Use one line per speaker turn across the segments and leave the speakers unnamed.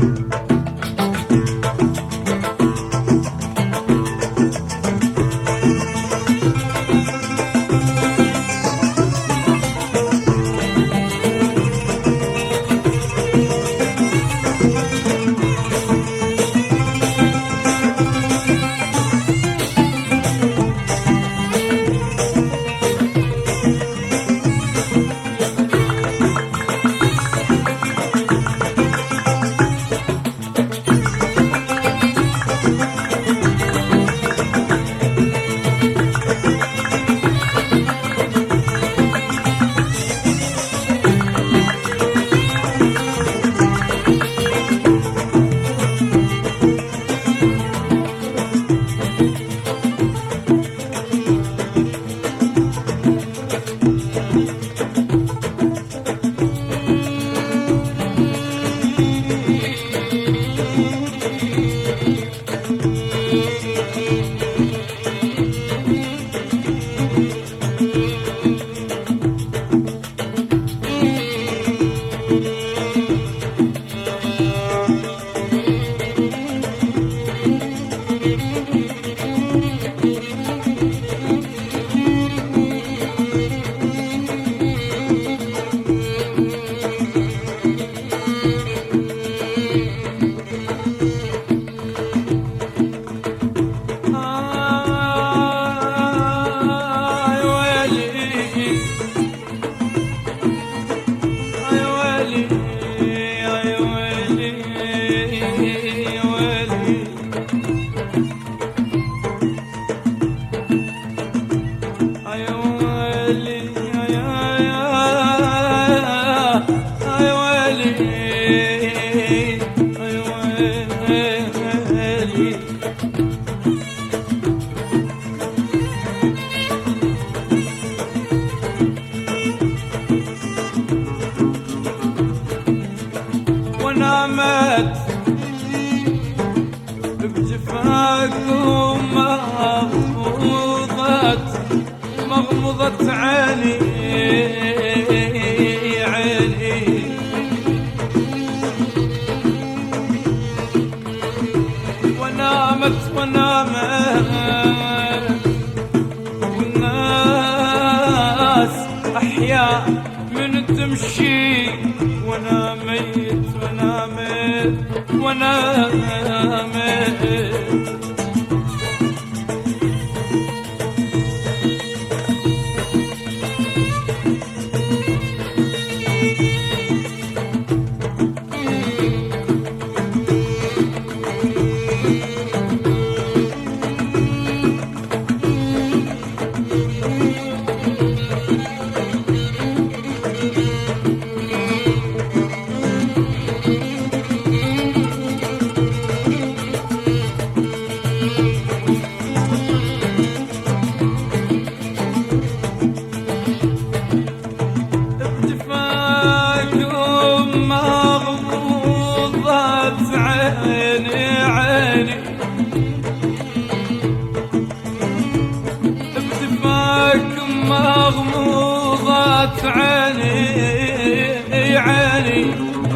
ونامت بجفاكم مغمضت عيني ونامت والناس أحياء من تمشي وانا ميت وانا ميت مغموضة عيني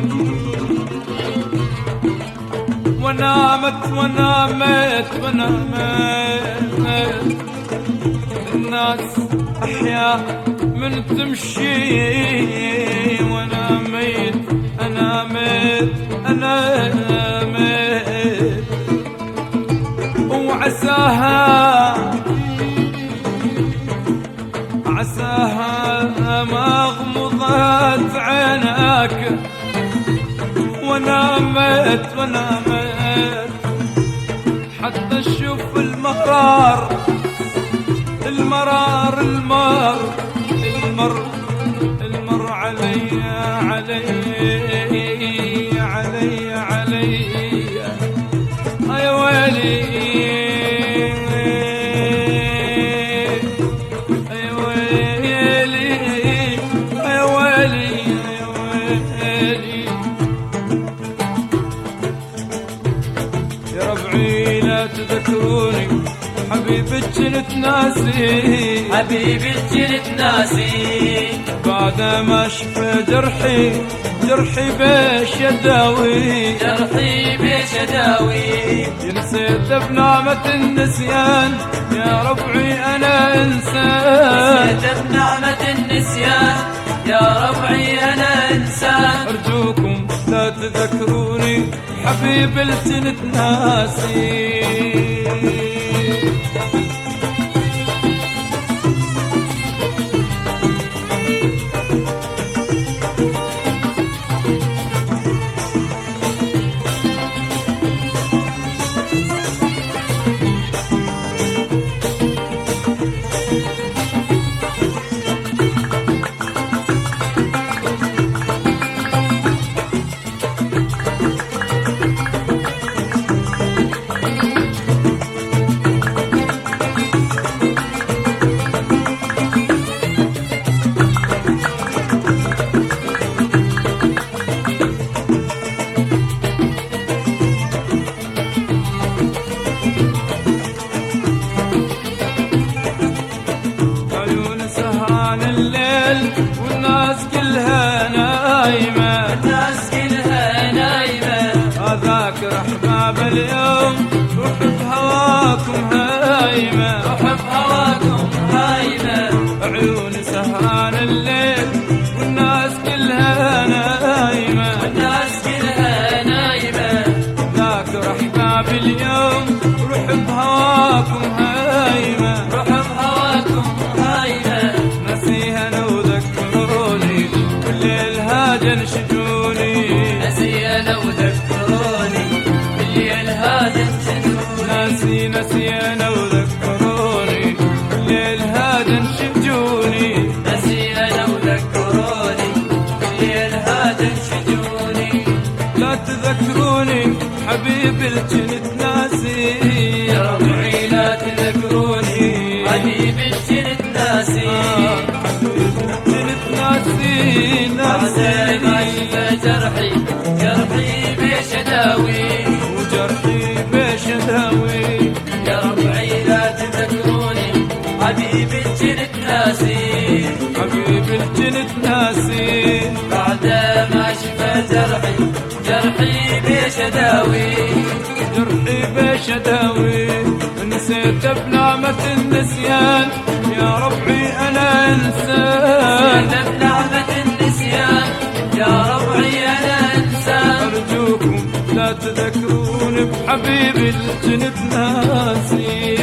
ونامت الناس أحياء من تمشي وانا ميت أنا ميت وعساها مغمضت عيناك ونامت حتى تشوف المر علي يا ويلي يا ربعي لا تذكروني حبيبك كنت ناسي،
حبيبي كنت ناسي.
بعد ما شفى جرحي بيش يداوي،
جرحي بيش يداوي.
نسيت بنعمة النسيان يا ربعي أنا إنسان،
نسيت بنعمة النسيان يا ربعي أنا إنسان.
أرجوكم لا تذكروني حبيب الجنت ناسي. والناس كلها نايمة،
الناس كلها نايمة.
أذاكر أحباب اليوم روح بهواكم هايمة،
روح بهواكم هايمة.
عيوني سهران الليل والناس كلها نايمة،
الناس كلها نايمة.
أذاكر أحباب اليوم روح بهواكم هايمة،
روح بهواكم هايمة.
نسيها لو ذكروني بالليل هاجا انشدوني،
نسيها لو ذكروني بالليل هذا انشدوني.
نسيها لو ذكروني بالليل هاجا انشدوني،
نسيها لو ذكروني بالليل هذا انشدوني.
لا تذكروني حبيب الجنت ناسي،
يا ربعي لا تذكروني حبيبي كنت ناسي.
الجنت ناسي
بعد ما شفى جرحي بيش يداوي،
وجرحي بيش يداوي.
يا ربعي لا تذكروني حبيبي كنت ناسي.
حبيب الجنت ناسي،
بعد ما شفى جرحي بيش يداوي،
جرحي بيش يداوي. نسيت بنعمة النسيان يا ربعي أنا إنسان،
نسيت بنعمة النسيان يا ربعي أنا إنسان.
أرجوكم لا تذكروني بحبيب الجنت ناسي.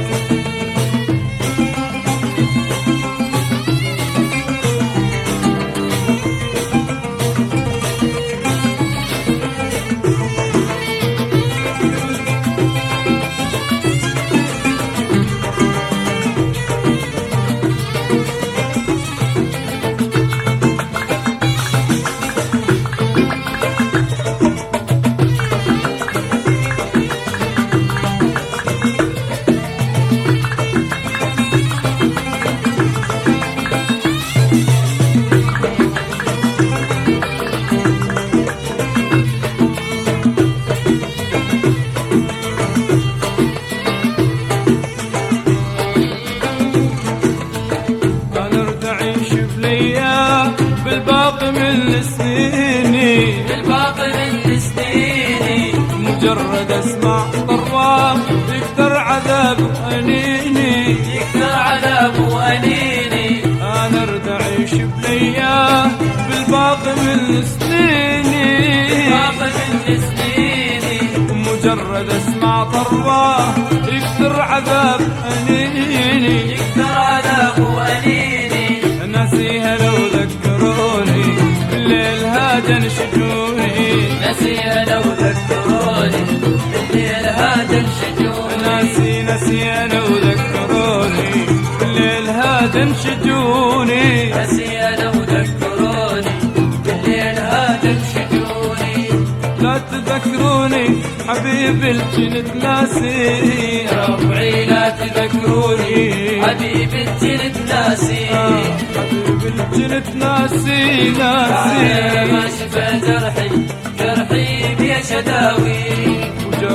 بالباقي من سنيني،
بالباقي من سنيني.
مجرد اسمع طراب يكثر عذاب وانيني،
يكثر عذاب وانيني.
انا ارد اعيش بلياه بالباقي من سنيني،
بالباقي من سنيني.
مجرد اسمع طراب يكثر عذاب انيني،
يكثر عذاب وانيني.
نسيها لو ذكروني بالليل هاجا انشدوني،
نسيها لو ذكروني بالليل هذا انشدوني.
نسيها لو ذكروني بالليل هاجا انشدوني،
نسيها لو ذكروني بالليل هذا انشدوني.
لا تذكروني حبيب الجنت ناسي،
يا ربعي لا تذكروني حبيب الجنت ناسي.
حبيب الجنت ناسي
بعد ما شفى جرحي بيش يداوي،
وجرحي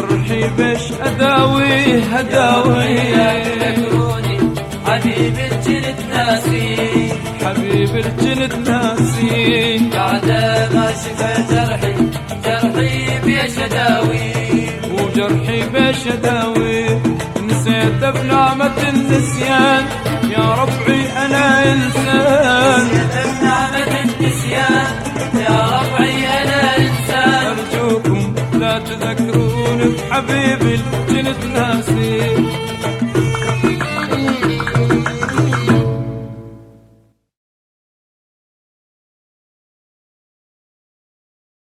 جرحي بش أداوي
تذكروني حبيب الجنت ناسي
حبيب الجنت ناسي
بعد ما شفى جرحي بيش أداوي
وجرحي بش أداوي نسيت بنعمة النسيان يا ربعي أنا إنسان
بنعمة النسيان يا ربعي أنا إنسان
أرجوكم لا تذكروني بحبيبي